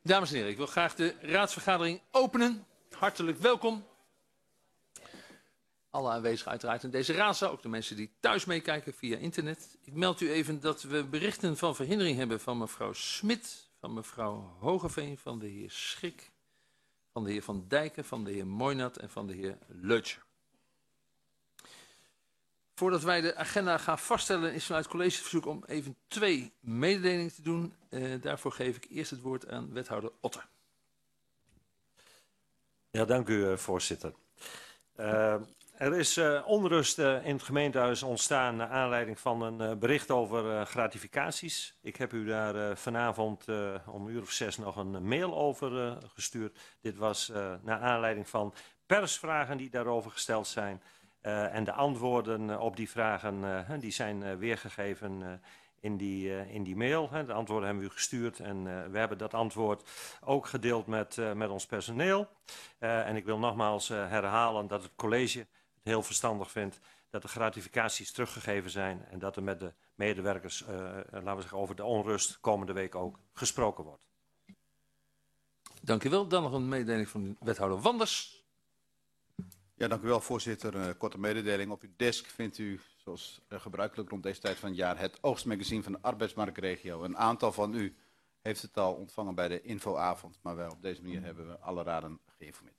Dames en heren, ik wil graag de raadsvergadering openen. Hartelijk welkom. Alle aanwezigen uiteraard in deze raadzaal, ook de mensen die thuis meekijken via internet. Ik meld u even dat we berichten van verhindering hebben van mevrouw Smit, van mevrouw Hogeveen, van de heer Schrik, van de heer Van Dijken, van de heer Moynat en van de heer Leutscher. Voordat wij de agenda gaan vaststellen is vanuit het college het verzoek om even 2 mededelingen te doen. Daarvoor geef ik eerst het woord aan wethouder Otter. Ja, dank u voorzitter. Er is onrust in het gemeentehuis ontstaan naar aanleiding van een bericht over gratificaties. Ik heb u daar vanavond om 6:00 nog een mail over gestuurd. Dit was naar aanleiding van persvragen die daarover gesteld zijn. En de antwoorden op die vragen die zijn weergegeven in die mail. De antwoorden hebben we u gestuurd en we hebben dat antwoord ook gedeeld met ons personeel. En ik wil nogmaals herhalen dat het college het heel verstandig vindt dat de gratificaties teruggegeven zijn en dat er met de medewerkers, laten we zeggen, over de onrust komende week ook gesproken wordt. Dank u wel. Dan nog een mededeling van wethouder Wanders. Ja, dank u wel, voorzitter. Korte mededeling. Op uw desk vindt u, zoals gebruikelijk rond deze tijd van het jaar, het oogstmagazine van de arbeidsmarktregio. Een aantal van u heeft het al ontvangen bij de infoavond, maar wel op deze manier hebben we alle raden geïnformeerd.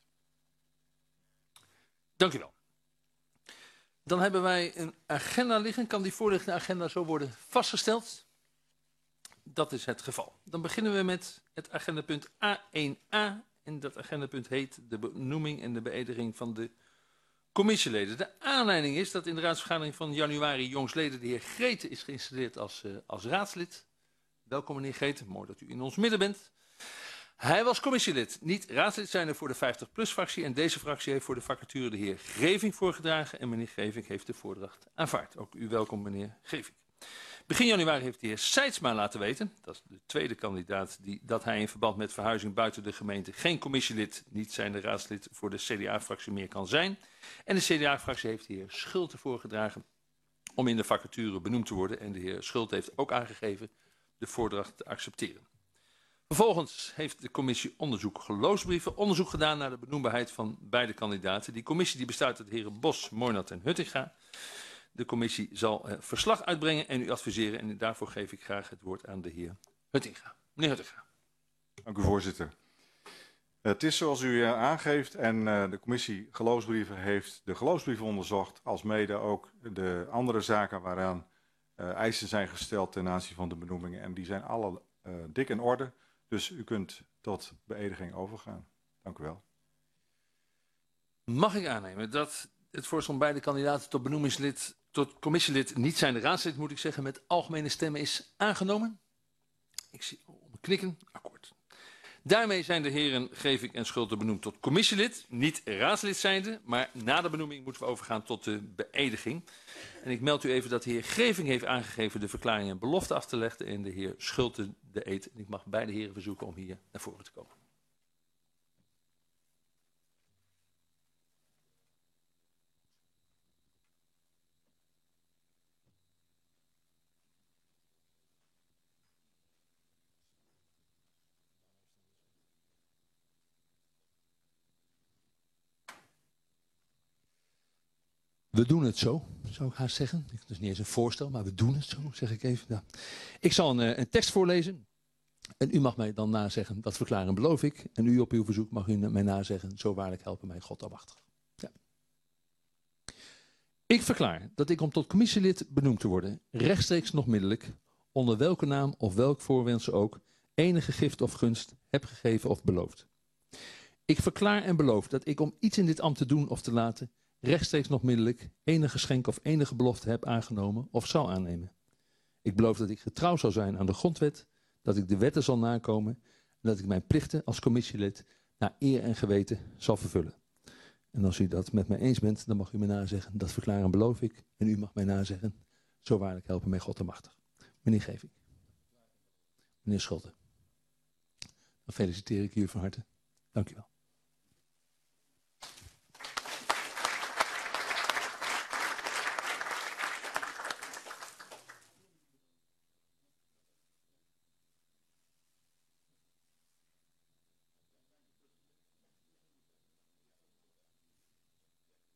Dank u wel. Dan hebben wij een agenda liggen. Kan die voorliggende agenda zo worden vastgesteld? Dat is het geval. Dan beginnen we met het agendapunt A1A. En dat agendapunt heet de benoeming en de beëdiging van de commissieleden. De aanleiding is dat in de raadsvergadering van januari jongsleden de heer Grete is geïnstalleerd als raadslid. Welkom meneer Grete, mooi dat u in ons midden bent. Hij was commissielid, niet raadslid zijnde voor de 50PLUS fractie en deze fractie heeft voor de vacature de heer Greving voorgedragen en meneer Greving heeft de voordracht aanvaard. Ook u welkom meneer Greving. Begin januari heeft de heer Seidsma laten weten, dat is de tweede kandidaat, dat hij in verband met verhuizing buiten de gemeente geen commissielid, niet zijnde raadslid voor de CDA-fractie meer kan zijn. En de CDA-fractie heeft de heer Schulte voorgedragen om in de vacature benoemd te worden en de heer Schulte heeft ook aangegeven de voordracht te accepteren. Vervolgens heeft de commissie onderzoek gedaan naar de benoembaarheid van beide kandidaten. Die commissie die bestaat uit de heren Bos, Moynat en Huttinga. De commissie zal verslag uitbrengen en u adviseren en daarvoor geef ik graag het woord aan de heer Huttinga. Meneer Huttinga. Dank u voorzitter. Het is zoals u aangeeft en de commissie geloofsbrieven heeft de geloofsbrieven onderzocht, als mede ook de andere zaken waaraan eisen zijn gesteld ten aanzien van de benoemingen en die zijn alle dik in orde. Dus u kunt tot beëdiging overgaan. Dank u wel. Mag ik aannemen dat het voorstel om beide kandidaten tot benoemingslid, tot commissielid, niet zijn de raadslid, moet ik zeggen, met algemene stemmen is aangenomen? Ik zie om knikken. Akkoord. Daarmee zijn de heren Greving en Schulte benoemd tot commissielid, niet raadslid zijnde, maar na de benoeming moeten we overgaan tot de beëdiging. En ik meld u even dat de heer Greving heeft aangegeven de verklaring en belofte af te leggen en de heer Schulte de eed. En ik mag beide heren verzoeken om hier naar voren te komen. We doen het zo, zou ik haast zeggen. Dat is niet eens een voorstel, maar we doen het zo, zeg ik even. Ja. Ik zal een tekst voorlezen. En u mag mij dan nazeggen, dat verklaren beloof ik. En u op uw verzoek mag u mij nazeggen, zo waarlijk helpen mij God almachtig. Ja. Ik verklaar dat ik om tot commissielid benoemd te worden, rechtstreeks nog middelijk, onder welke naam of welk voorwendsel ook, enige gift of gunst heb gegeven of beloofd. Ik verklaar en beloof dat ik om iets in dit ambt te doen of te laten, rechtstreeks nog middelijk enige geschenk of enige belofte heb aangenomen of zal aannemen. Ik beloof dat ik getrouw zal zijn aan de grondwet, dat ik de wetten zal nakomen en dat ik mijn plichten als commissielid naar eer en geweten zal vervullen. En als u dat met mij eens bent, dan mag u mij nazeggen, dat verklaar en beloof ik. En u mag mij nazeggen, zo waarlijk helpen mij God almachtig. Meneer Greving. Meneer Schulte. Dan feliciteer ik u van harte. Dank u wel.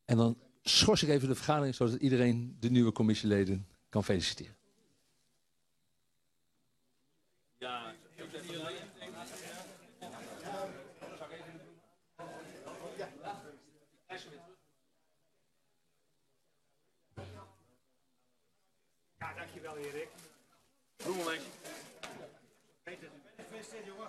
En dan schors ik even de vergadering, zodat iedereen de nieuwe commissieleden kan feliciteren. Ja, dankjewel Erik. Bloemenmeisje. Gefeliciteerd jongen.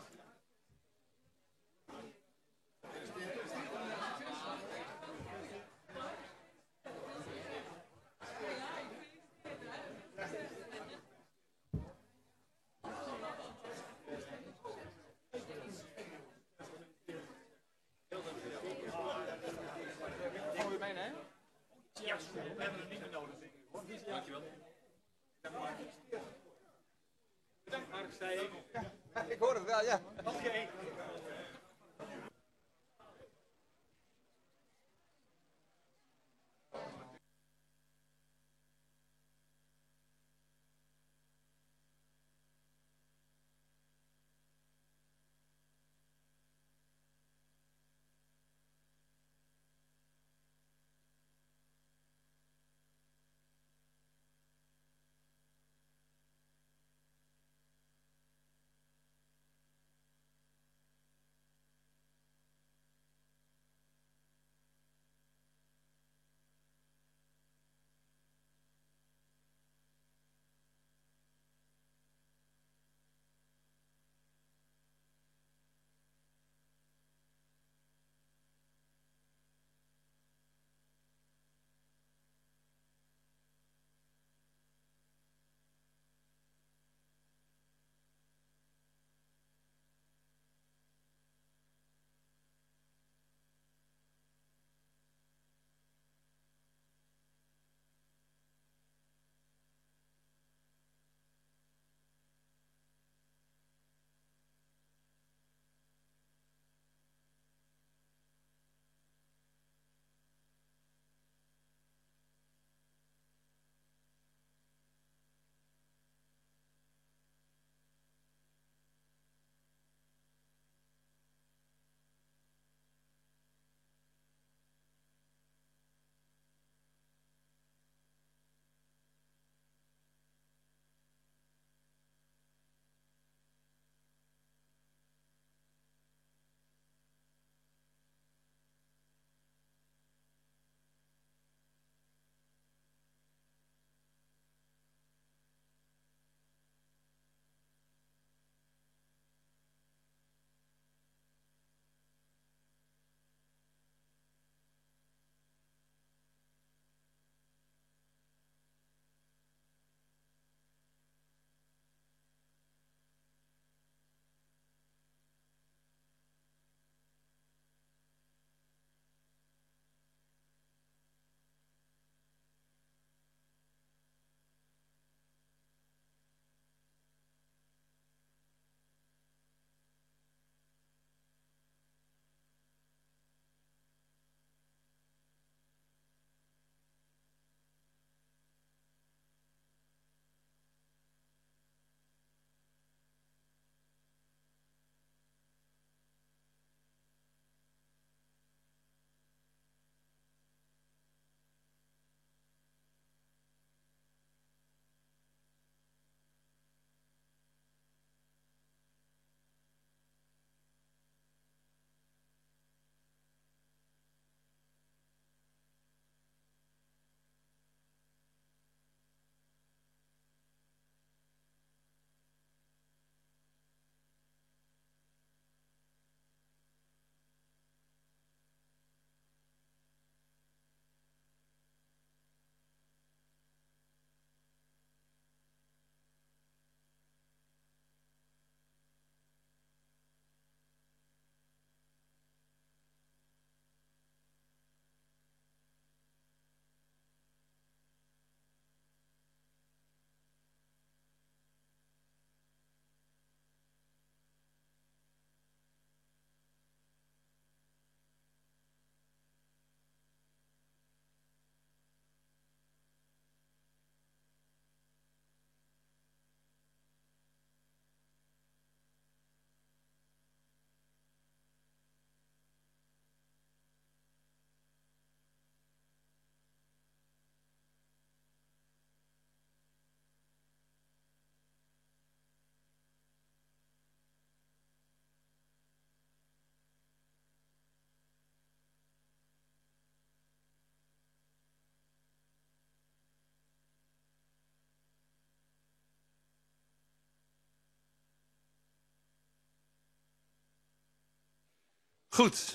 Ja, we hebben het niet meer nodig. Dankjewel. Bedankt Mark, zei ik. Ik hoor het wel, ja. Oké. Goed.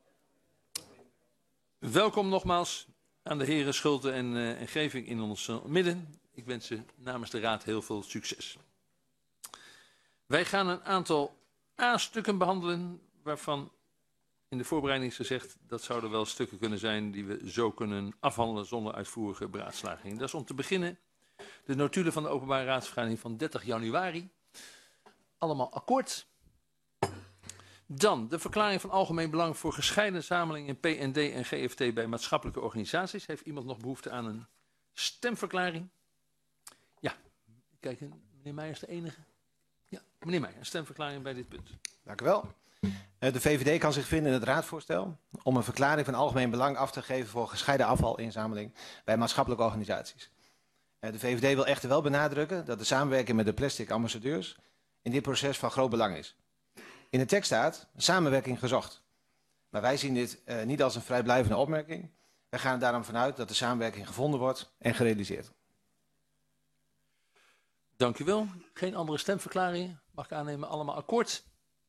Welkom nogmaals aan de heren Schulte en Geving in ons midden. Ik wens ze namens de Raad heel veel succes. Wij gaan een aantal A-stukken behandelen, waarvan in de voorbereiding is gezegd dat zouden wel stukken kunnen zijn die we zo kunnen afhandelen zonder uitvoerige beraadslaging. Dat is om te beginnen de notulen van de openbare raadsvergadering van 30 januari. Allemaal akkoord. Dan de verklaring van algemeen belang voor gescheiden zamelingen PND en GFT bij maatschappelijke organisaties. Heeft iemand nog behoefte aan een stemverklaring? Ja, kijk, meneer Meijer is de enige. Ja, meneer Meijer, een stemverklaring bij dit punt. Dank u wel. De VVD kan zich vinden in het raadsvoorstel om een verklaring van algemeen belang af te geven voor gescheiden afvalinzameling bij maatschappelijke organisaties. De VVD wil echter wel benadrukken dat de samenwerking met de plastic ambassadeurs in dit proces van groot belang is. In de tekst staat samenwerking gezocht. Maar wij zien dit niet als een vrijblijvende opmerking. Wij gaan er daarom vanuit dat de samenwerking gevonden wordt en gerealiseerd. Dank u wel. Geen andere stemverklaringen. Mag ik aannemen, allemaal akkoord.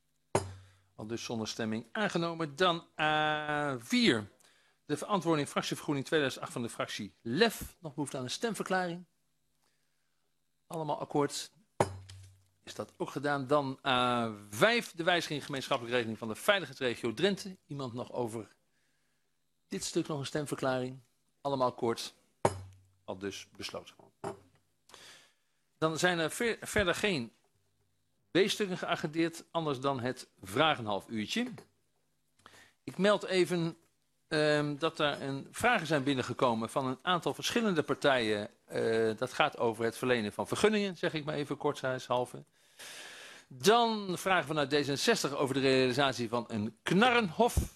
Al dus zonder stemming aangenomen. Dan A4. De verantwoording fractievergoeding 2008 van de fractie LEF. Nog behoefte aan een stemverklaring. Allemaal akkoord. Is dat ook gedaan. Dan A5. De wijziging gemeenschappelijke regeling van de veiligheidsregio Drenthe. Iemand nog over dit stuk nog een stemverklaring. Allemaal akkoord. Al dus besloten. Dan zijn er verder geen B-stukken geagendeerd, anders dan het vragenhalf uurtje. Ik meld even dat er vragen zijn binnengekomen van een aantal verschillende partijen. Dat gaat over het verlenen van vergunningen, zeg ik maar even kortheidshalve. Dan vragen vanuit D66 over de realisatie van een knarrenhof.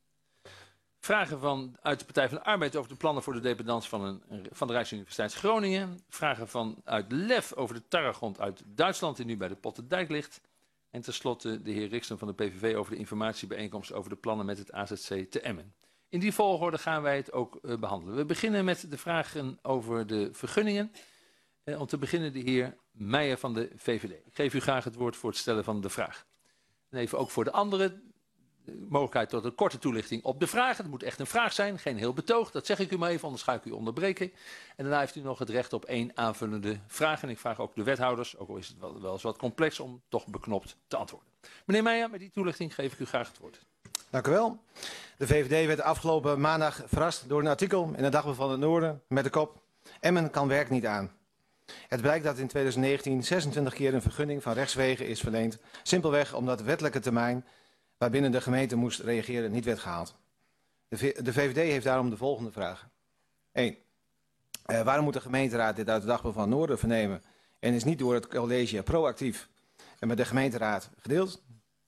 Vragen uit de Partij van de Arbeid over de plannen voor de dependance van de Rijksuniversiteit Groningen. Vragen vanuit LEF over de tarregrond uit Duitsland die nu bij de Pottendijk ligt. En tenslotte de heer Riksten van de PVV over de informatiebijeenkomst over de plannen met het AZC te Emmen. In die volgorde gaan wij het ook behandelen. We beginnen met de vragen over de vergunningen. Om te beginnen de heer Meijer van de VVD. Ik geef u graag het woord voor het stellen van de vraag. En even ook voor de anderen. De mogelijkheid tot een korte toelichting op de vraag. Het moet echt een vraag zijn, geen heel betoog. Dat zeg ik u maar even, anders ga ik u onderbreken. En daarna heeft u nog het recht op 1 aanvullende vraag. En ik vraag ook de wethouders, ook al is het wel eens wat complex, om toch beknopt te antwoorden. Meneer Meijer, met die toelichting geef ik u graag het woord. Dank u wel. De VVD werd afgelopen maandag verrast door een artikel in het Dagblad van het Noorden met de kop Emmen kan werk niet aan. Het blijkt dat in 2019 26 keer een vergunning van rechtswege is verleend. Simpelweg omdat de wettelijke termijn waarbinnen de gemeente moest reageren niet werd gehaald. De VVD heeft daarom de volgende vragen. 1. Waarom moet de gemeenteraad dit uit de Dagblad van het Noorden vernemen en is niet door het college proactief en met de gemeenteraad gedeeld?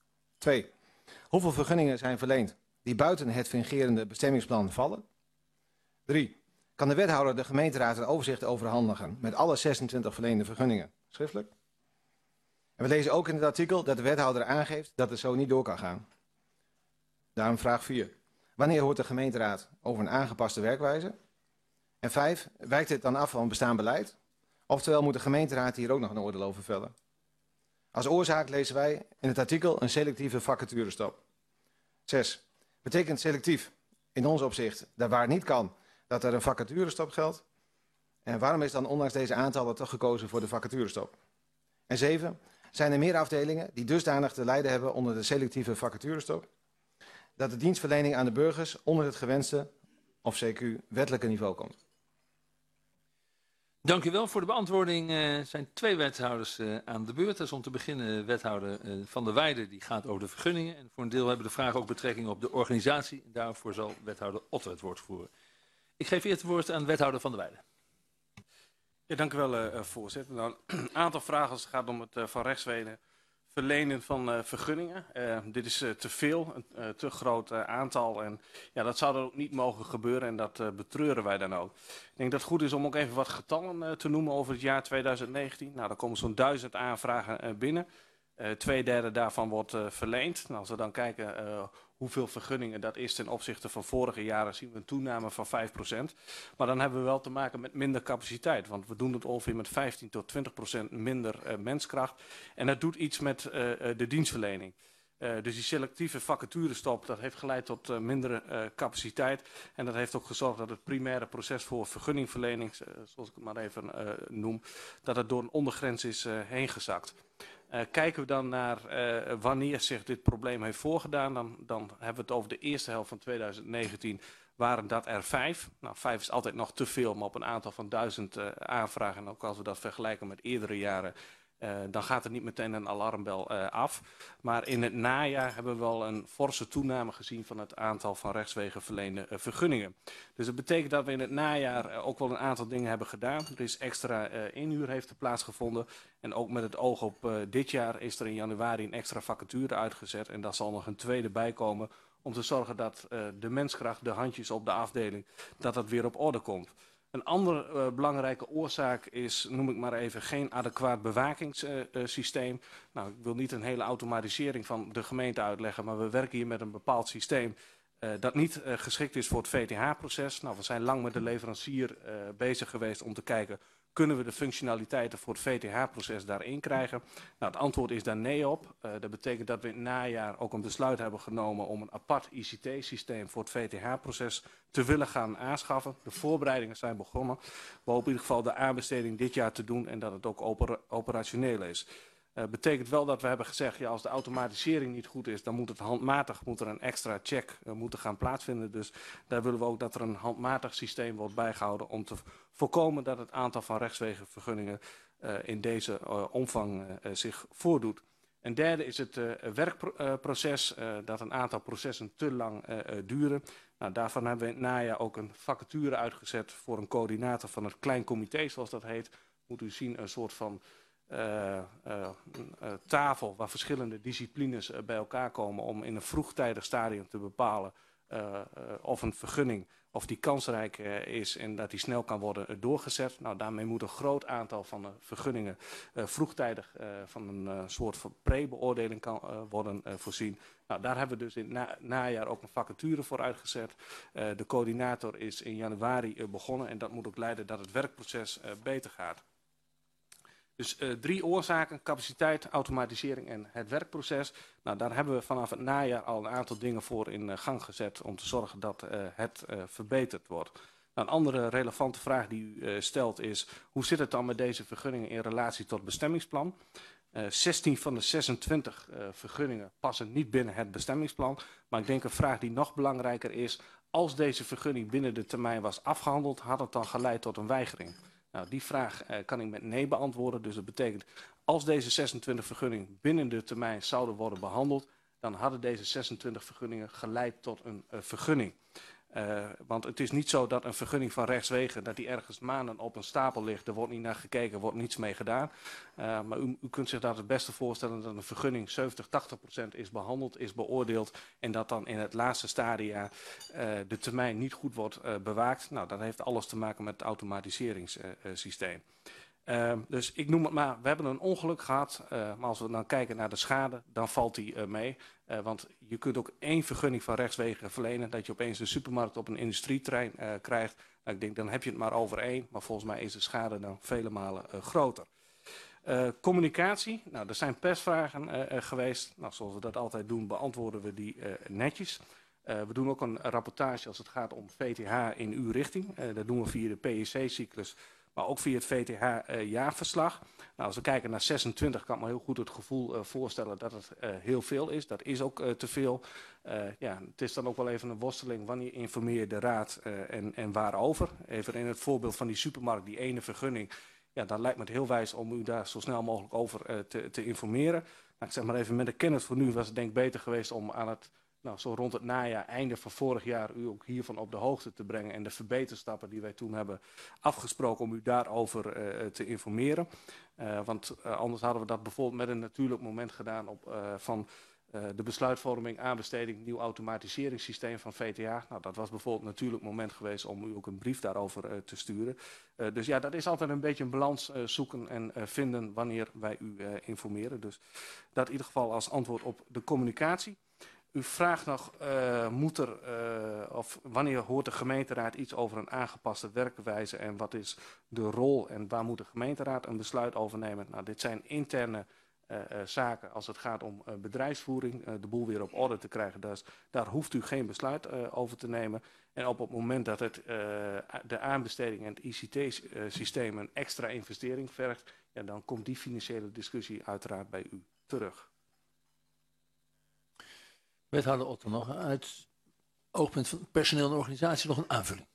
2. Hoeveel vergunningen zijn verleend die buiten het fungerende bestemmingsplan vallen? 3. Kan de wethouder de gemeenteraad een overzicht overhandigen met alle 26 verleende vergunningen schriftelijk? En we lezen ook in het artikel dat de wethouder aangeeft dat het zo niet door kan gaan. Daarom vraag 4. Wanneer hoort de gemeenteraad over een aangepaste werkwijze? En 5. Wijkt dit dan af van bestaand beleid? Oftewel moet de gemeenteraad hier ook nog een oordeel over vellen? Als oorzaak lezen wij in het artikel een selectieve vacaturestop. 6. Betekent selectief in ons opzicht dat waar het niet kan dat er een vacaturestop geldt? En waarom is dan ondanks deze aantallen toch gekozen voor de vacaturestop? En 7. Zijn er meer afdelingen die dusdanig te lijden hebben onder de selectieve vacaturestop dat de dienstverlening aan de burgers onder het gewenste of CQ wettelijke niveau komt? Dank u wel. Voor de beantwoording zijn 2 wethouders aan de beurt. Dat is om te beginnen wethouder Van der Weijden, die gaat over de vergunningen. En voor een deel hebben de vragen ook betrekking op de organisatie. En daarvoor zal wethouder Otter het woord voeren. Ik geef eerst het woord aan wethouder Van der Weijden. Ja, dank u wel, voorzitter. Nou, een aantal vragen als het gaat om het van rechtswege verlenen van vergunningen. Dit is te veel, een te groot aantal. En ja, dat zou er ook niet mogen gebeuren en dat betreuren wij dan ook. Ik denk dat het goed is om ook even wat getallen te noemen over het jaar 2019. Nou, er komen zo'n 1000 aanvragen binnen. 2/3 daarvan wordt verleend. Nou, als we dan kijken hoeveel vergunningen dat is ten opzichte van vorige jaren, zien we een toename van 5%. Maar dan hebben we wel te maken met minder capaciteit. Want we doen het ongeveer met 15 tot 20% minder menskracht. En dat doet iets met de dienstverlening. Dus die selectieve vacaturestop, dat heeft geleid tot mindere capaciteit. En dat heeft ook gezorgd dat het primaire proces voor vergunningverlening, zoals ik het maar even noem, dat het door een ondergrens is heen gezakt. Kijken we dan naar wanneer zich dit probleem heeft voorgedaan, dan hebben we het over de eerste helft van 2019, waren dat er 5. Nou, 5 is altijd nog te veel, maar op een aantal van 1000 aanvragen, en ook als we dat vergelijken met eerdere jaren, dan gaat er niet meteen een alarmbel af. Maar in het najaar hebben we wel een forse toename gezien van het aantal van rechtswege verleende vergunningen. Dus dat betekent dat we in het najaar ook wel een aantal dingen hebben gedaan. Er is extra inhuur heeft er plaatsgevonden. En ook met het oog op dit jaar is er in januari een extra vacature uitgezet. En daar zal nog een tweede bij komen om te zorgen dat de menskracht, de handjes op de afdeling, dat dat weer op orde komt. Een andere belangrijke oorzaak is, noem ik maar even, geen adequaat bewakingssysteem. Nou, ik wil niet een hele automatisering van de gemeente uitleggen, maar we werken hier met een bepaald systeem dat niet geschikt is voor het VTH-proces. Nou, we zijn lang met de leverancier bezig geweest om te kijken, kunnen we de functionaliteiten voor het VTH-proces daarin krijgen? Nou, het antwoord is daar nee op. Dat betekent dat we in het najaar ook een besluit hebben genomen om een apart ICT-systeem voor het VTH-proces te willen gaan aanschaffen. De voorbereidingen zijn begonnen. We hopen in ieder geval de aanbesteding dit jaar te doen en dat het ook operationeel is. Betekent wel dat we hebben gezegd, ja, als de automatisering niet goed is, dan moet het handmatig, moet er een extra check moeten gaan plaatsvinden. Dus daar willen we ook dat er een handmatig systeem wordt bijgehouden om te voorkomen dat het aantal van rechtswegenvergunningen in deze omvang zich voordoet. En derde is het werkproces, dat een aantal processen te lang duren. Nou, daarvan hebben we in het najaar ook een vacature uitgezet voor een coördinator van het klein comité, zoals dat heet. Moet u zien, een soort van tafel waar verschillende disciplines bij elkaar komen om in een vroegtijdig stadium te bepalen of een vergunning of die kansrijk is en dat die snel kan worden doorgezet. Nou, daarmee moet een groot aantal van de vergunningen vroegtijdig van een soort van pre-beoordeling kan worden voorzien. Nou, daar hebben we dus in het najaar ook een vacature voor uitgezet. De coördinator is in januari begonnen en dat moet ook leiden dat het werkproces beter gaat. Dus 3 oorzaken, capaciteit, automatisering en het werkproces. Nou, daar hebben we vanaf het najaar al een aantal dingen voor in gang gezet om te zorgen dat het verbeterd wordt. Nou, een andere relevante vraag die u stelt is, hoe zit het dan met deze vergunningen in relatie tot bestemmingsplan? 16 van de 26 vergunningen passen niet binnen het bestemmingsplan. Maar ik denk een vraag die nog belangrijker is, als deze vergunning binnen de termijn was afgehandeld, had het dan geleid tot een weigering? Nou, die vraag kan ik met nee beantwoorden. Dus dat betekent, als deze 26 vergunningen binnen de termijn zouden worden behandeld, dan hadden deze 26 vergunningen geleid tot een vergunning. Want het is niet zo dat een vergunning van rechtswegen, dat die ergens maanden op een stapel ligt, er wordt niet naar gekeken, er wordt niets mee gedaan. Maar u kunt zich dat het beste voorstellen dat een vergunning 70-80% is behandeld, is beoordeeld en dat dan in het laatste stadia de termijn niet goed wordt bewaakt. Nou, dat heeft alles te maken met het automatiseringssysteem. Dus ik noem het maar, we hebben een ongeluk gehad, maar als we dan kijken naar de schade, dan valt die mee. Want je kunt ook 1 vergunning van rechtswegen verlenen, dat je opeens een supermarkt op een industrieterrein krijgt. Nou, ik denk, dan heb je het maar over 1, maar volgens mij is de schade dan vele malen groter. Communicatie, nou, er zijn persvragen geweest. Nou, zoals we dat altijd doen, beantwoorden we die netjes. We doen ook een rapportage als het gaat om VTH in uw richting. Dat doen we via de PEC-cyclus. Maar ook via het VTH-jaarverslag. Nou, als we kijken naar 26 kan ik me heel goed het gevoel voorstellen dat het heel veel is. Dat is ook te veel. Ja, het is dan ook wel even een worsteling. Wanneer informeer je de raad en waarover? Even in het voorbeeld van die supermarkt, die ene vergunning. Ja, dan lijkt me het heel wijs om u daar zo snel mogelijk over te informeren. Nou, ik zeg maar even, met de kennis voor nu was het denk ik beter geweest om aan het... Nou, zo rond het najaar, einde van vorig jaar, u ook hiervan op de hoogte te brengen en de verbeterstappen die wij toen hebben afgesproken om u daarover te informeren. Want anders hadden we dat bijvoorbeeld met een natuurlijk moment gedaan van de besluitvorming, aanbesteding, nieuw automatiseringssysteem van VTH. Nou, dat was bijvoorbeeld een natuurlijk moment geweest om u ook een brief daarover te sturen. Dus ja, dat is altijd een beetje een balans zoeken en vinden wanneer wij u informeren. Dus dat in ieder geval als antwoord op de communicatie. U vraagt nog, wanneer hoort de gemeenteraad iets over een aangepaste werkwijze en wat is de rol en waar moet de gemeenteraad een besluit over nemen? Nou, dit zijn interne zaken als het gaat om bedrijfsvoering, de boel weer op orde te krijgen. Daar hoeft u geen besluit over te nemen. En op het moment dat de aanbesteding en het ICT-systeem een extra investering vergt, ja, dan komt die financiële discussie uiteraard bij u terug. Wethouder Otter, nog uit oogpunt van personeel en organisatie nog een aanvulling.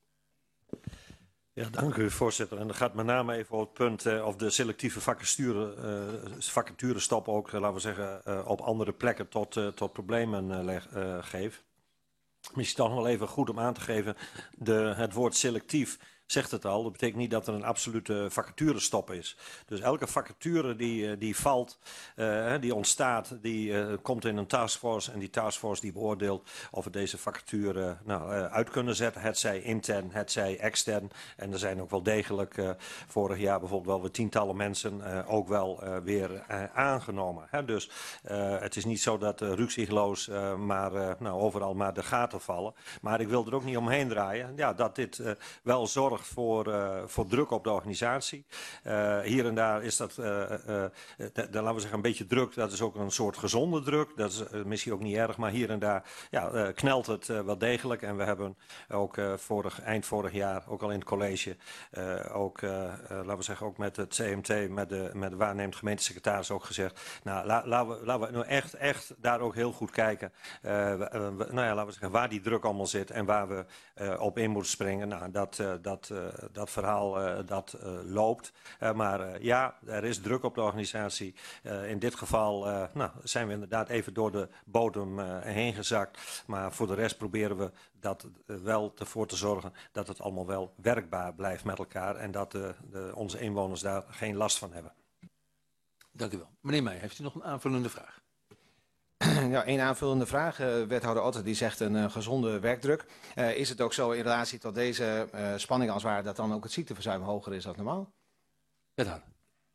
Ja, dank u, voorzitter. En dat gaat met name even op het punt of de selectieve vacaturestop ook, laten we zeggen, op andere plekken tot problemen geeft. Misschien toch wel even goed om aan te geven, het woord selectief zegt het al. Dat betekent niet dat er een absolute vacaturestop is. Dus elke vacature die valt, die ontstaat, die komt in een taskforce. En die taskforce die beoordeelt of we deze vacature uit kunnen zetten. Het zij intern, het zij extern. En er zijn ook wel degelijk vorig jaar bijvoorbeeld wel weer tientallen mensen ook wel weer aangenomen. Dus het is niet zo dat ruksigloos overal maar de gaten vallen. Maar ik wil er ook niet omheen draaien. Ja, dat dit wel zorgt voor druk op de organisatie. Hier en daar is dat, laten we zeggen, een beetje druk. Dat is ook een soort gezonde druk. Dat is misschien ook niet erg, maar hier en daar knelt het wel degelijk. En we hebben ook eind vorig jaar, ook al in het college, laten we zeggen, ook met het CMT, met de waarnemend gemeentesecretaris ook gezegd. Nou, laten we nou echt daar ook heel goed kijken. Laten we zeggen, waar die druk allemaal zit en waar we op in moeten springen. Nou, dat verhaal loopt. Maar ja, er is druk op de organisatie. In dit geval zijn we inderdaad even door de bodem heen gezakt. Maar voor de rest proberen we dat wel ervoor te zorgen dat het allemaal wel werkbaar blijft met elkaar. En dat onze inwoners daar geen last van hebben. Dank u wel. Meneer Meijer, heeft u nog een aanvullende vraag? Ja, één aanvullende vraag. Wethouder Otter die zegt een gezonde werkdruk. Is het ook zo in relatie tot deze spanning als het ware dat dan ook het ziekteverzuim hoger is dan normaal? Wethouder.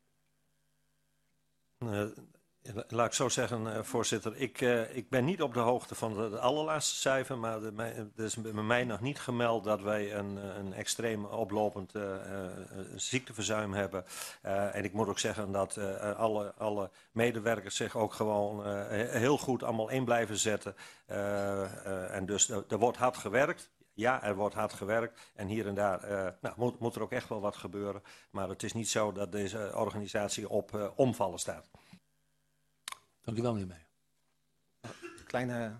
Laat ik zo zeggen, voorzitter. Ik ben niet op de hoogte van het allerlaatste cijfer, maar er is bij mij nog niet gemeld dat wij een extreem oplopend ziekteverzuim hebben. En ik moet ook zeggen dat alle medewerkers zich ook gewoon heel goed allemaal in blijven zetten. En dus er wordt hard gewerkt. Ja, er wordt hard gewerkt en hier en daar moet er ook echt wel wat gebeuren. Maar het is niet zo dat deze organisatie op omvallen staat. Dank u wel, meneer Meijer. Kleine...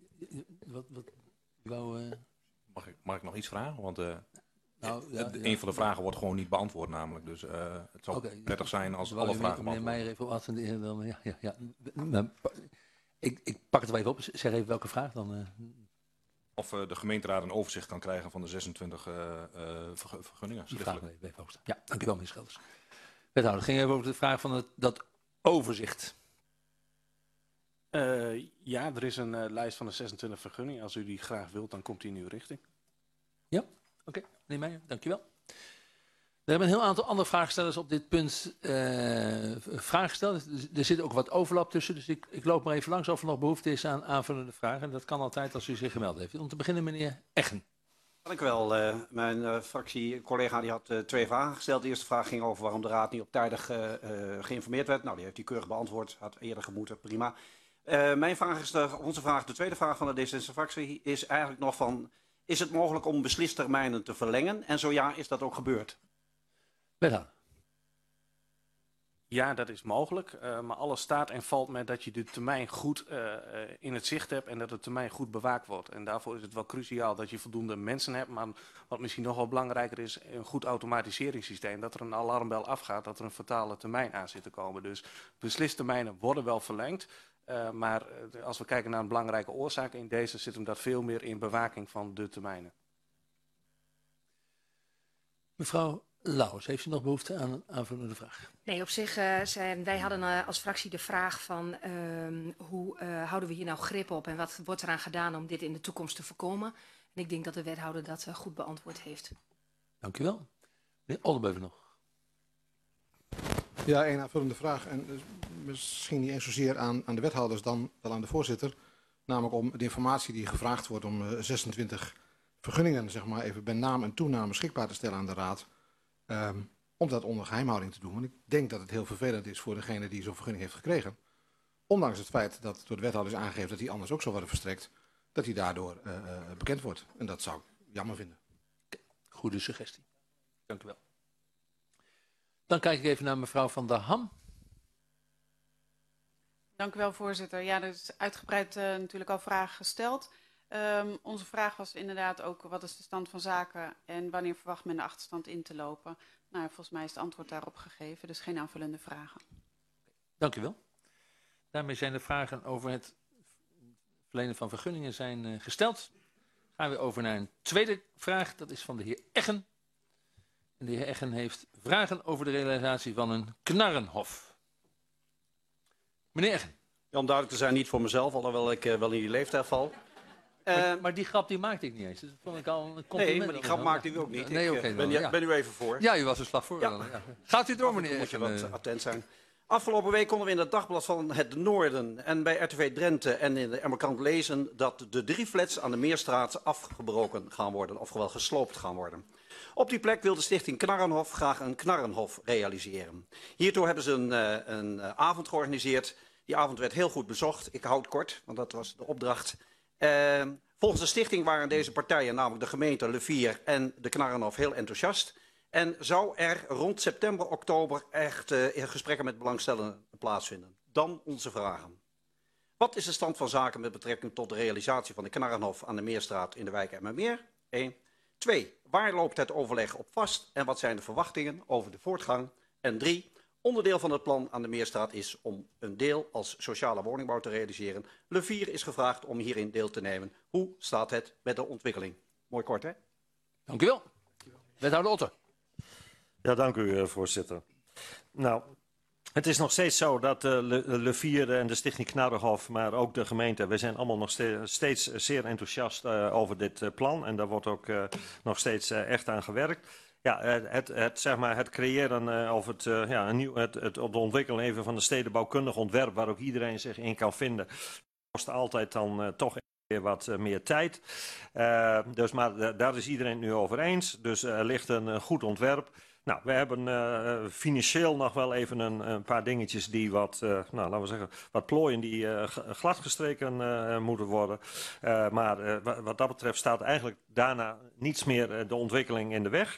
Mag ik nog iets vragen? Want een van de vragen wordt gewoon niet beantwoord namelijk. Dus het zou prettig zijn als alle vragen meneer Meijer even attenderen. Dan, Ik pak het wel even op. Zeg even welke vraag dan. Of de gemeenteraad een overzicht kan krijgen van de 26 vergunningen. Die vraag even opstaan. Ja, dank u wel, meneer Schelders. Wethouder, ging even over de vraag van dat overzicht. Ja, er is een lijst van de 26 vergunningen. Als u die graag wilt, dan komt die in uw richting. Ja, oké. Meneer Meijer, dankjewel. Er hebben een heel aantal andere vraagstellers op dit punt vragen gesteld. Er zit ook wat overlap tussen, dus ik loop maar even langs of er nog behoefte is aan aanvullende vragen. En dat kan altijd als u zich gemeld heeft. Om te beginnen, meneer Eggen. Dank u wel. Mijn fractiecollega die had 2 vragen gesteld. De eerste vraag ging over waarom de raad niet op tijdig geïnformeerd werd. Nou, die heeft hij keurig beantwoord. Had eerder gemoeten, prima. Mijn vraag is onze vraag, de tweede vraag van de D66-fractie is eigenlijk nog van: is het mogelijk om beslistermijnen te verlengen? En zo ja, is dat ook gebeurd? Wethouder. Ja, dat is mogelijk. Maar alles staat en valt met dat je de termijn goed in het zicht hebt en dat de termijn goed bewaakt wordt. En daarvoor is het wel cruciaal dat je voldoende mensen hebt. Maar wat misschien nog wel belangrijker is, een goed automatiseringssysteem. Dat er een alarmbel afgaat, dat er een fatale termijn aan zit te komen. Dus beslistermijnen worden wel verlengd. Maar als we kijken naar een belangrijke oorzaak in deze, zit hem dat veel meer in bewaking van de termijnen. Mevrouw Lauwers, heeft u nog behoefte aan een aanvullende vraag? Nee, op zich, wij hadden als fractie de vraag van hoe houden we hier nou grip op en wat wordt eraan gedaan om dit in de toekomst te voorkomen. En ik denk dat de wethouder dat goed beantwoord heeft. Dank u wel. Meneer Oldenbeuven nog. Ja, één aanvullende vraag. En misschien niet eens zozeer aan de wethouders dan wel aan de voorzitter. Namelijk om de informatie die gevraagd wordt om 26 vergunningen, zeg maar, even bij naam en toenaam beschikbaar te stellen aan de raad. om dat onder geheimhouding te doen. Want ik denk dat het heel vervelend is voor degene die zo'n vergunning heeft gekregen. Ondanks het feit dat door de wethouder is aangegeven dat die anders ook zou worden verstrekt, dat hij daardoor bekend wordt. En dat zou ik jammer vinden. Goede suggestie. Dank u wel. Dan kijk ik even naar mevrouw Van der Ham. Dank u wel, voorzitter. Ja, er is uitgebreid natuurlijk al vragen gesteld. Onze vraag was inderdaad ook, wat is de stand van zaken en wanneer verwacht men de achterstand in te lopen? Nou, volgens mij is het antwoord daarop gegeven, dus geen aanvullende vragen. Dank u wel. Daarmee zijn de vragen over het verlenen van vergunningen zijn gesteld. Gaan we over naar een tweede vraag, dat is van de heer Eggen. En de heer Eggen heeft vragen over de realisatie van een knarrenhof. Meneer Eggen. Ja, om duidelijk te zijn, niet voor mezelf, alhoewel ik wel in die leeftijd val. Maar die grap die maakte ik niet eens. Dat vond ik al een compliment. Nee, maar die grap maakte u ook niet. Nee, Ik ben u even voor. Ja, u was een slag voor. Ja. Gaat u door, meneer Eggen. Moet je wat attent zijn. Afgelopen week konden we in het dagblad van het Noorden en bij RTV Drenthe en in de Emmerkrant lezen dat de 3 flats aan de Meerstraat afgebroken gaan worden, ofwel gesloopt gaan worden. Op die plek wil de stichting Knarrenhof graag een Knarrenhof realiseren. Hiertoe hebben ze een avond georganiseerd. Die avond werd heel goed bezocht. Ik houd kort, want dat was de opdracht. Volgens de stichting waren deze partijen, namelijk de gemeente, Levier en de Knarrenhof, heel enthousiast. En zou er rond september, oktober echt gesprekken met belangstellenden plaatsvinden. Dan onze vragen. Wat is de stand van zaken met betrekking tot de realisatie van de Knarrenhof aan de Meerstraat in de wijk Emmermeer? 1. 2. Waar loopt het overleg op vast en wat zijn de verwachtingen over de voortgang? En 3. Onderdeel van het plan aan de Meerstraat is om een deel als sociale woningbouw te realiseren. Levier is gevraagd om hierin deel te nemen. Hoe staat het met de ontwikkeling? Mooi kort, hè? Dank u wel. Wethouder Otter. Ja, dank u, voorzitter. Nou, het is nog steeds zo dat Levier en de Stichting Knarrenhof, maar ook de gemeente, wij zijn allemaal nog steeds zeer enthousiast over dit plan. En daar wordt ook nog steeds echt aan gewerkt. Ja, het creëren of het ontwikkelen even van de stedenbouwkundig ontwerp, waar ook iedereen zich in kan vinden, kost altijd dan toch weer wat meer tijd. Maar daar is iedereen het nu over eens. Dus er ligt een goed ontwerp. Nou, we hebben financieel nog wel even een paar dingetjes die laten we zeggen, wat plooien die gladgestreken moeten worden. Maar wat dat betreft staat eigenlijk daarna niets meer de ontwikkeling in de weg.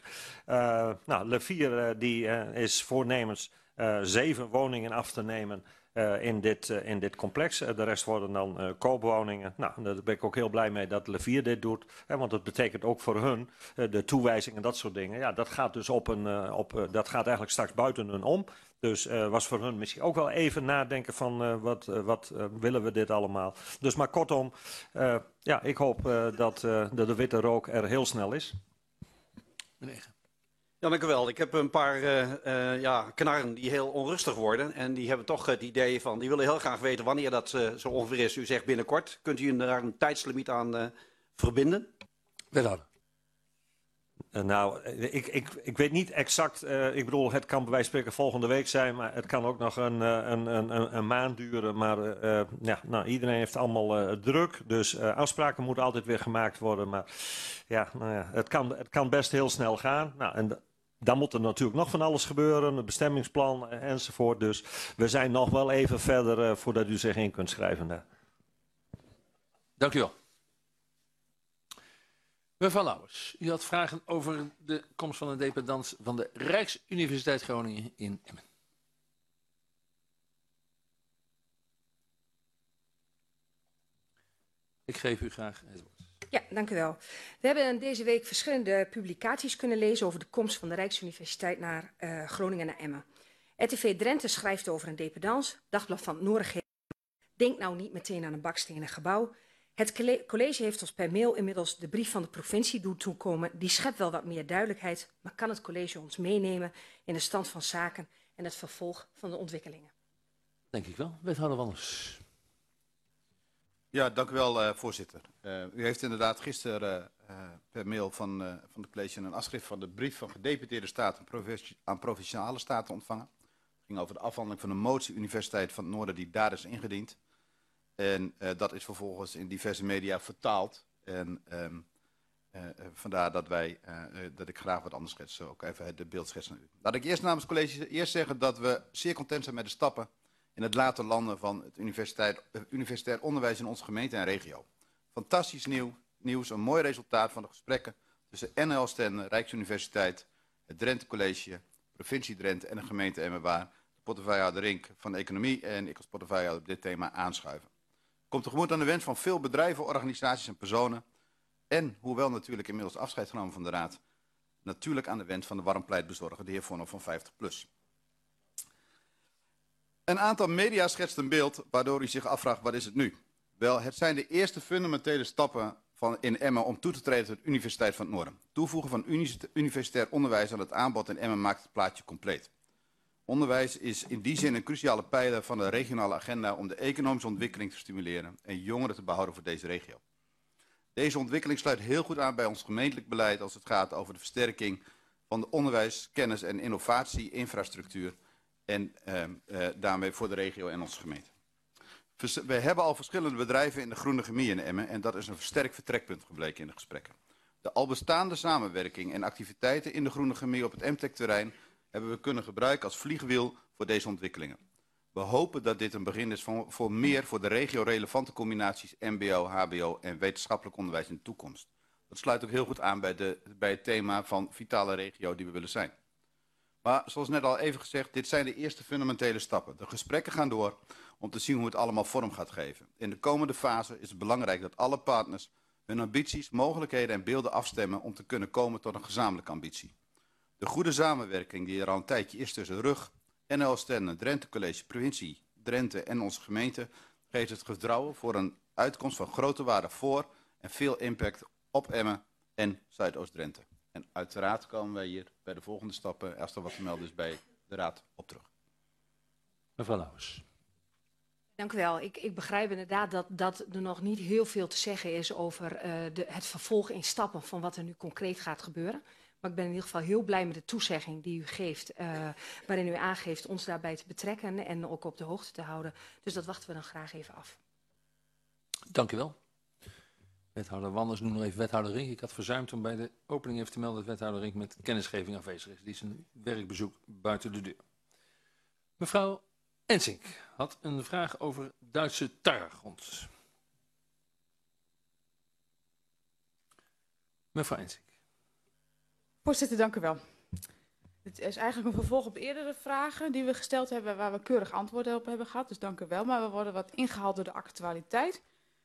Levier die is voornemens 7 woningen af te nemen in dit complex. De rest worden dan koopwoningen. Nou, daar ben ik ook heel blij mee dat Levier dit doet. Want dat betekent ook voor hun de toewijzing en dat soort dingen. Ja, dat gaat dus dat gaat eigenlijk straks buiten hun om. Dus was voor hun misschien ook wel even nadenken van wat willen we dit allemaal. Dus maar kortom, ik hoop dat de witte rook er heel snel is. Meneer. Ja, dank u wel. Ik heb een paar knarren die heel onrustig worden. En die hebben toch het idee van, die willen heel graag weten wanneer dat zo ongeveer is. U zegt binnenkort. Kunt u daar een tijdslimiet aan verbinden? Wethouder. Nou, ik weet niet exact. Ik bedoel, het kan bij wijze van spreken volgende week zijn, maar het kan ook nog een maand duren. Maar iedereen heeft allemaal druk, dus afspraken moeten altijd weer gemaakt worden. Maar het kan best heel snel gaan. Nou, en dan moet er natuurlijk nog van alles gebeuren, een bestemmingsplan enzovoort. Dus we zijn nog wel even verder voordat u zich in kunt schrijven. Dank u wel. Mevrouw Lauwers, u had vragen over de komst van een dependance van de Rijksuniversiteit Groningen in Emmen. Ik geef u graag het woord. Ja, dank u wel. We hebben deze week verschillende publicaties kunnen lezen over de komst van de Rijksuniversiteit naar Groningen naar Emmen. RTV Drenthe schrijft over een dependance, Dagblad van het Noorden denk nou niet meteen aan een bakstenen gebouw. Het college heeft ons per mail inmiddels de brief van de provincie doen toekomen. Die schept wel wat meer duidelijkheid, maar kan het college ons meenemen in de stand van zaken en het vervolg van de ontwikkelingen? Denk ik wel. Wethouder Wanders. Ja, dank u wel, voorzitter. U heeft inderdaad gisteren per mail van het college een afschrift van de brief van gedeputeerde staten aan provinciale staten ontvangen. Het ging over de afhandeling van een motie Universiteit van het Noorden die daar is ingediend. En dat is vervolgens in diverse media vertaald. En vandaar dat ik graag wat anders schets, ook even de beeldschets aan u. Laat ik eerst namens het college eerst zeggen dat we zeer content zijn met de stappen in het laten landen van het universitair onderwijs in onze gemeente en regio. Fantastisch nieuws, een mooi resultaat van de gesprekken tussen NL Stende, Rijksuniversiteit, het Drenthe College, provincie Drenthe en de gemeente Emmen, de portefeuillehouder Rink van de Economie en ik als portefeuillehouder op dit thema aanschuiven. Komt tegemoet aan de wens van veel bedrijven, organisaties en personen en, hoewel natuurlijk inmiddels afscheid genomen van de Raad, natuurlijk aan de wens van de warmpleitbezorger, de heer Vonhoff van 50PLUS. Een aantal media schetst een beeld waardoor u zich afvraagt, wat is het nu? Wel, het zijn de eerste fundamentele stappen in Emmen om toe te treden tot de Universiteit van het Noorden. Toevoegen van universitair onderwijs aan het aanbod in Emmen maakt het plaatje compleet. Onderwijs is in die zin een cruciale pijler van de regionale agenda om de economische ontwikkeling te stimuleren en jongeren te behouden voor deze regio. Deze ontwikkeling sluit heel goed aan bij ons gemeentelijk beleid als het gaat over de versterking van de onderwijs, kennis en innovatie-infrastructuur en daarmee voor de regio en onze gemeente. We hebben al verschillende bedrijven in de groene chemie in Emmen en dat is een sterk vertrekpunt gebleken in de gesprekken. De al bestaande samenwerking en activiteiten in de groene chemie op het MTech-terrein hebben we kunnen gebruiken als vliegwiel voor deze ontwikkelingen. We hopen dat dit een begin is voor meer voor de regio relevante combinaties mbo, hbo en wetenschappelijk onderwijs in de toekomst. Dat sluit ook heel goed aan bij het thema van vitale regio die we willen zijn. Maar zoals net al even gezegd, dit zijn de eerste fundamentele stappen. De gesprekken gaan door om te zien hoe het allemaal vorm gaat geven. In de komende fase is het belangrijk dat alle partners hun ambities, mogelijkheden en beelden afstemmen om te kunnen komen tot een gezamenlijke ambitie. De goede samenwerking die er al een tijdje is tussen RUG, NL Stende, Drenthe College, provincie Drenthe en onze gemeente geeft het vertrouwen voor een uitkomst van grote waarde voor en veel impact op Emmen en Zuidoost-Drenthe. En uiteraard komen wij hier bij de volgende stappen, als er wat te melden is, bij de Raad op terug. Mevrouw Lauwers. Dank u wel. Ik begrijp inderdaad dat er nog niet heel veel te zeggen is over het vervolg in stappen van wat er nu concreet gaat gebeuren. Maar ik ben in ieder geval heel blij met de toezegging die u geeft, waarin u aangeeft ons daarbij te betrekken en ook op de hoogte te houden. Dus dat wachten we dan graag even af. Dank u wel. Wethouder Wanders, noem nog even wethouder Rink. Ik had verzuimd om bij de opening even te melden dat wethouder Rink met kennisgeving afwezig is. Die is een werkbezoek buiten de deur. Mevrouw Ensink had een vraag over Duitse tarregrond. Mevrouw Ensink. Voorzitter, dank u wel. Het is eigenlijk een vervolg op eerdere vragen die we gesteld hebben, waar we keurig antwoorden op hebben gehad. Dus dank u wel. Maar we worden wat ingehaald door de actualiteit.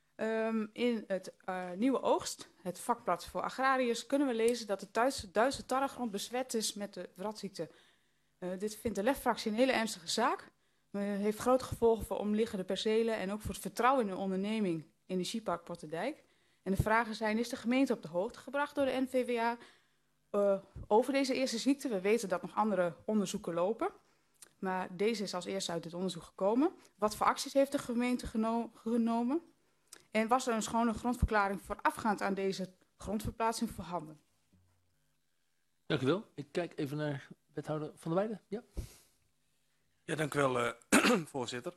In het Nieuwe Oogst, het vakblad voor agrariërs, kunnen we lezen dat de Duitse tarregrond besmet is met de vradziekte. Dit vindt de LEF-fractie een hele ernstige zaak. Het heeft grote gevolgen voor omliggende percelen en ook voor het vertrouwen in de onderneming Energiepark Portendijk. En de vragen zijn, is de gemeente op de hoogte gebracht door de NVWA over deze eerste ziekte? We weten dat nog andere onderzoeken lopen, maar deze is als eerste uit dit onderzoek gekomen. Wat voor acties heeft de gemeente genomen? En was er een schone grondverklaring voorafgaand aan deze grondverplaatsing voorhanden? Dank u wel. Ik kijk even naar wethouder Van der Weijden. Ja. Ja, dank u wel, voorzitter.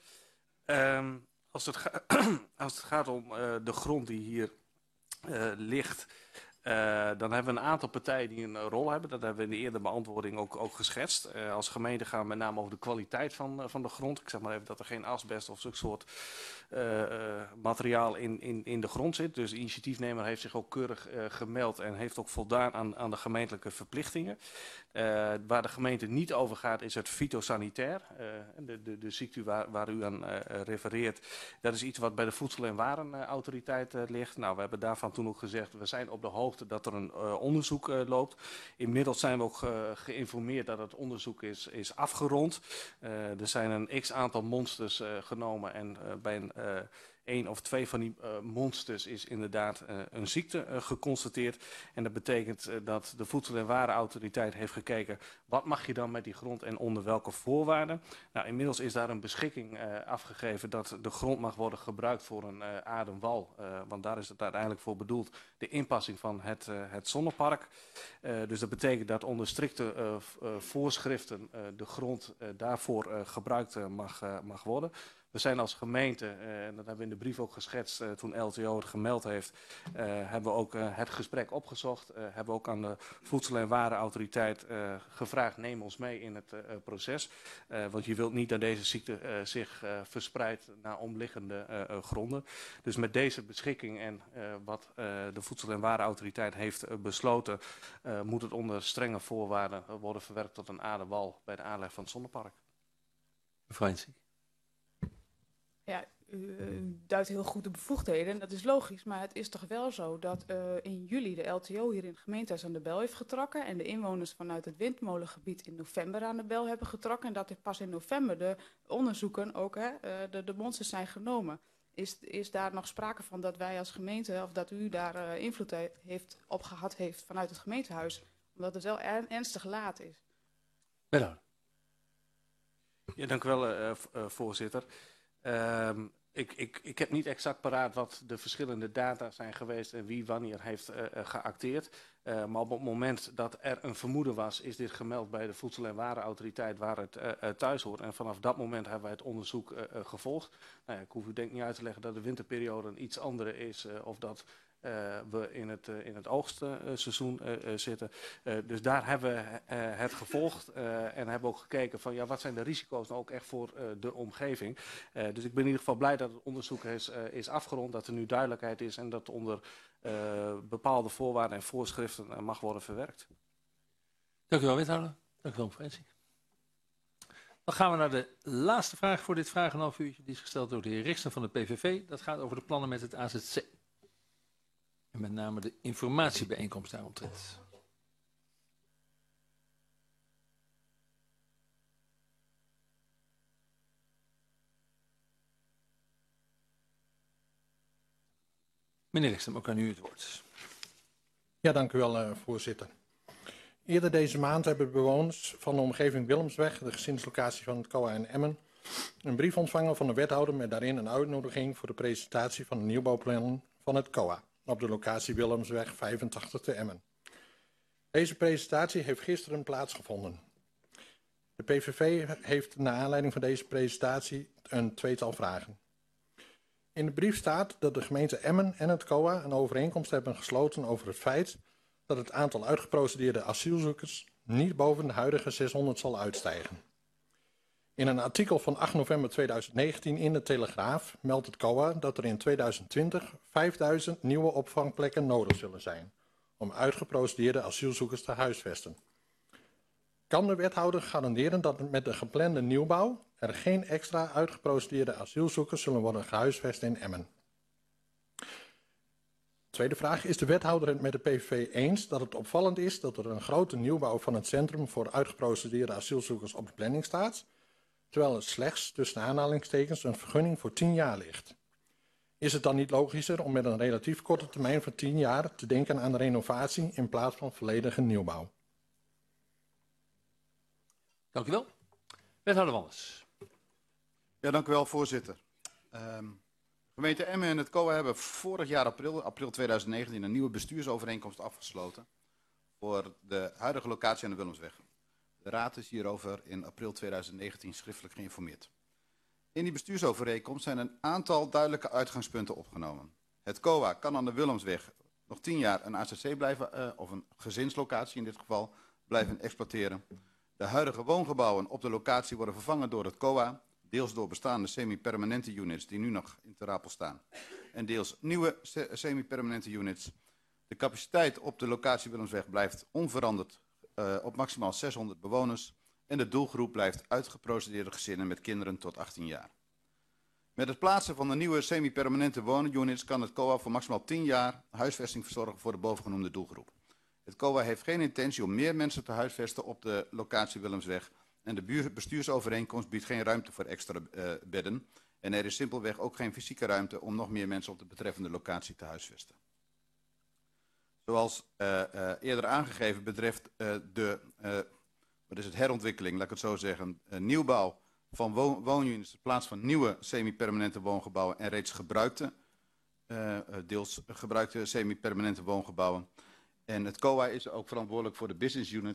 Als het gaat om de grond die hier ligt, dan hebben we een aantal partijen die een rol hebben. Dat hebben we in de eerdere beantwoording ook geschetst. Als gemeente gaan we met name over de kwaliteit van de grond. Ik zeg maar even dat er geen asbest of zulk soort materiaal in de grond zit. Dus de initiatiefnemer heeft zich ook keurig gemeld en heeft ook voldaan aan de gemeentelijke verplichtingen. Waar de gemeente niet over gaat is het fytosanitair. De ziekte waar u aan refereert, dat is iets wat bij de Voedsel- en Warenautoriteit ligt. Nou, we hebben daarvan toen ook gezegd, we zijn op de hoogte dat er een onderzoek loopt. Inmiddels zijn we ook geïnformeerd dat het onderzoek is afgerond. Er zijn een x-aantal monsters genomen en bij één of twee van die monsters is inderdaad een ziekte geconstateerd. En dat betekent dat de Voedsel- en Warenautoriteit heeft gekeken, wat mag je dan met die grond en onder welke voorwaarden? Nou, inmiddels is daar een beschikking afgegeven dat de grond mag worden gebruikt voor een ademwal. Want daar is het uiteindelijk voor bedoeld, de inpassing van het zonnepark. Dus dat betekent dat onder strikte voorschriften de grond daarvoor gebruikt mag worden. We zijn als gemeente, en dat hebben we in de brief ook geschetst toen LTO het gemeld heeft, hebben we ook het gesprek opgezocht. Hebben we ook aan de Voedsel- en Warenautoriteit gevraagd, neem ons mee in het proces. Want je wilt niet dat deze ziekte zich verspreidt naar omliggende gronden. Dus met deze beschikking en wat de Voedsel- en Warenautoriteit heeft besloten, moet het onder strenge voorwaarden worden verwerkt tot een aderwal bij de aanleg van het zonnepark. Mevrouw Ensink. Ja, u duidt heel goed de bevoegdheden, dat is logisch, maar het is toch wel zo dat in juli de LTO hier in het gemeentehuis aan de bel heeft getrokken en de inwoners vanuit het windmolengebied in november aan de bel hebben getrokken en dat er pas in november de onderzoeken ook, de monsters zijn genomen. Is daar nog sprake van dat wij als gemeente, of dat u daar invloed op gehad heeft vanuit het gemeentehuis, omdat het wel ernstig laat is? Wethouder. Ja, dank u wel, voorzitter. Ik heb niet exact paraat wat de verschillende data zijn geweest en wie wanneer heeft geacteerd. Maar op het moment dat er een vermoeden was, is dit gemeld bij de Voedsel- en Warenautoriteit waar het thuis hoort. En vanaf dat moment hebben wij het onderzoek gevolgd. Nou ja, ik hoef u denk niet uit te leggen dat de winterperiode een iets andere is of dat we in het oogstseizoen zitten. Dus daar hebben we het gevolgd en hebben ook gekeken van ja, wat zijn de risico's nou ook echt voor de omgeving. Dus ik ben in ieder geval blij dat het onderzoek is afgerond, dat er nu duidelijkheid is en dat onder bepaalde voorwaarden en voorschriften mag worden verwerkt. Dank u wel, wethouder. Dank u wel, mevrouw Ensink. Dan gaan we naar de laatste vraag voor dit vraag en half uurtje. Die is gesteld door de heer Riksen van de PVV. Dat gaat over de plannen met het AZC. En met name de informatiebijeenkomst daaromtrent. Meneer Riksen, ook aan u het woord. Ja, dank u wel, voorzitter. Eerder deze maand hebben de bewoners van de omgeving Willemsweg, de gezinslocatie van het COA in Emmen, een brief ontvangen van de wethouder met daarin een uitnodiging voor de presentatie van de nieuwbouwplannen van het COA op de locatie Willemsweg 85 te Emmen. Deze presentatie heeft gisteren plaatsgevonden. De PVV heeft naar aanleiding van deze presentatie een tweetal vragen. In de brief staat dat de gemeente Emmen en het COA een overeenkomst hebben gesloten over het feit dat het aantal uitgeprocedeerde asielzoekers niet boven de huidige 600 zal uitstijgen. In een artikel van 8 november 2019 in de Telegraaf meldt het COA dat er in 2020 5000 nieuwe opvangplekken nodig zullen zijn om uitgeprocedeerde asielzoekers te huisvesten. Kan de wethouder garanderen dat met de geplande nieuwbouw er geen extra uitgeprocedeerde asielzoekers zullen worden gehuisvest in Emmen? Tweede vraag, is de wethouder het met de PVV eens dat het opvallend is dat er een grote nieuwbouw van het centrum voor uitgeprocedeerde asielzoekers op de planning staat, terwijl er slechts tussen aanhalingstekens een vergunning voor 10 jaar ligt? Is het dan niet logischer om met een relatief korte termijn van 10 jaar te denken aan renovatie in plaats van volledige nieuwbouw? Dank u wel. Wethouder Wanders. Ja, dank u wel, voorzitter. Gemeente Emmen en het COA hebben vorig jaar april 2019, een nieuwe bestuursovereenkomst afgesloten voor de huidige locatie aan de Willemsweg. De Raad is hierover in april 2019 schriftelijk geïnformeerd. In die bestuursovereenkomst zijn een aantal duidelijke uitgangspunten opgenomen. Het COA kan aan de Willemsweg nog 10 jaar een AZC blijven, of een gezinslocatie in dit geval, blijven exploiteren. De huidige woongebouwen op de locatie worden vervangen door het COA, deels door bestaande semi-permanente units die nu nog in te rapel staan. En deels nieuwe semi-permanente units. De capaciteit op de locatie Willemsweg blijft onveranderd op maximaal 600 bewoners. En de doelgroep blijft uitgeprocedeerde gezinnen met kinderen tot 18 jaar. Met het plaatsen van de nieuwe semi-permanente woonunits kan het COA voor maximaal 10 jaar huisvesting verzorgen voor de bovengenoemde doelgroep. Het COA heeft geen intentie om meer mensen te huisvesten op de locatie Willemsweg. En de bestuursovereenkomst biedt geen ruimte voor extra bedden. En er is simpelweg ook geen fysieke ruimte om nog meer mensen op de betreffende locatie te huisvesten. Zoals eerder aangegeven betreft het herontwikkeling, laat ik het zo zeggen, nieuwbouw van woonunits in plaats van nieuwe semi-permanente woongebouwen en reeds gebruikte, deels gebruikte semi-permanente woongebouwen. En het COA is ook verantwoordelijk voor de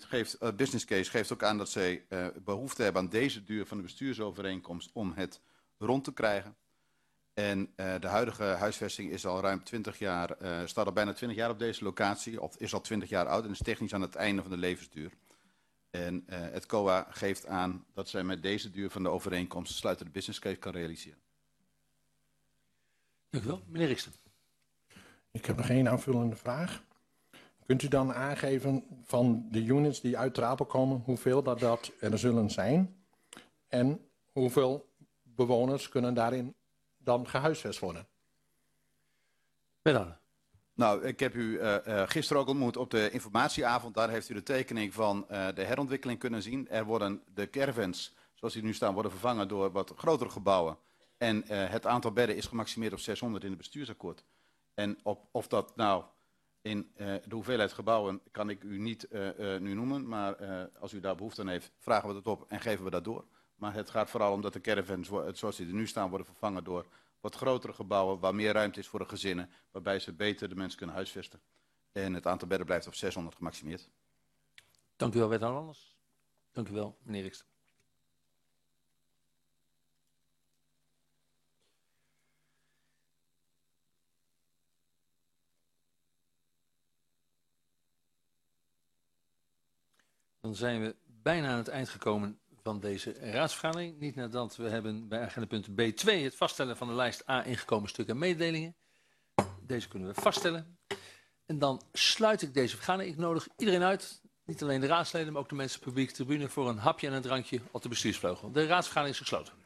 business case, geeft ook aan dat zij behoefte hebben aan deze duur van de bestuursovereenkomst om het rond te krijgen. En de huidige huisvesting is al ruim 20 jaar, staat al bijna 20 jaar op deze locatie, of is al 20 jaar oud en is technisch aan het einde van de levensduur. En het COA geeft aan dat zij met deze duur van de overeenkomst sluitende business case kan realiseren. Dank u wel. Meneer Riksten. Ik heb nog één aanvullende vraag. Kunt u dan aangeven van de units die uit Trapel komen, hoeveel dat er zullen zijn? En hoeveel bewoners kunnen daarin dan gehuisvest worden? Nou, ik heb u gisteren ook ontmoet op de informatieavond. Daar heeft u de tekening van de herontwikkeling kunnen zien. Er worden de caravans, zoals die nu staan, worden vervangen door wat grotere gebouwen. En het aantal bedden is gemaximeerd op 600 in het bestuursakkoord. En of dat nou in de hoeveelheid gebouwen kan ik u niet nu noemen. Maar als u daar behoefte aan heeft, vragen we dat op en geven we dat door. Maar het gaat vooral om dat de caravans, zoals die er nu staan, worden vervangen door wat grotere gebouwen waar meer ruimte is voor de gezinnen. Waarbij ze beter de mensen kunnen huisvesten. En het aantal bedden blijft op 600 gemaximeerd. Dank u wel, wethouder Anders. Dank u wel, meneer Riksten. Dan zijn we bijna aan het eind gekomen van deze raadsvergadering. Niet nadat we hebben bij agendapunt B2 het vaststellen van de lijst A ingekomen stukken en mededelingen. Deze kunnen we vaststellen. En dan sluit ik deze vergadering. Ik nodig iedereen uit, niet alleen de raadsleden, maar ook de mensen op de publieke tribune, voor een hapje en een drankje op de bestuursvleugel. De raadsvergadering is gesloten.